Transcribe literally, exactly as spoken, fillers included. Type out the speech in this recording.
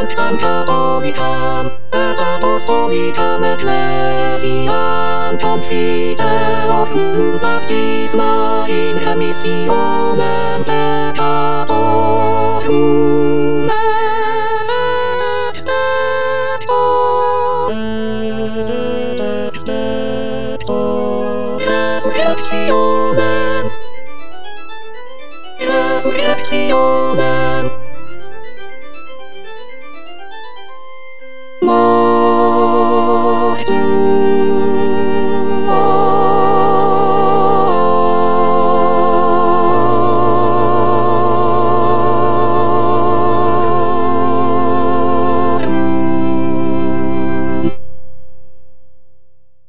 quantam catholitam, et apostolitam ecclesiam confideo cum baptisma in remissionem peccatorum extecto, extecto, resurrectionem, resurrectionem.